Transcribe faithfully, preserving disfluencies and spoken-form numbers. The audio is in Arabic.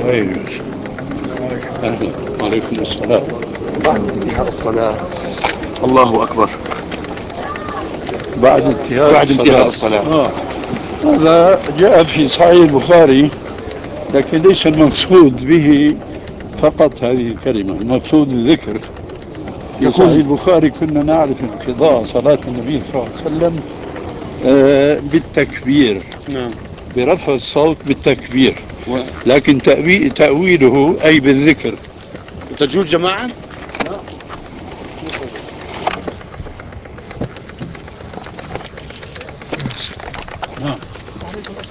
أيوة. أهلا. وعليكم السلام. بعد انتهاء الصلاة الله أكبر. بعد انتهاء بعد انتهاء الصلاة. الصلاة. آه. هذا جاء في صحيح البخاري، لكن ليس المقصود به فقط هذه الكلمة، المقصود الذكر. في صحيح يكون البخاري كنا نعرف انقضاء صلاة النبي صلى الله عليه وسلم آه بالتكبير، نعم. برفع الصوت بالتكبير، و... لكن تأوي- تأويله أي بالذكر. وتجوز جماعة.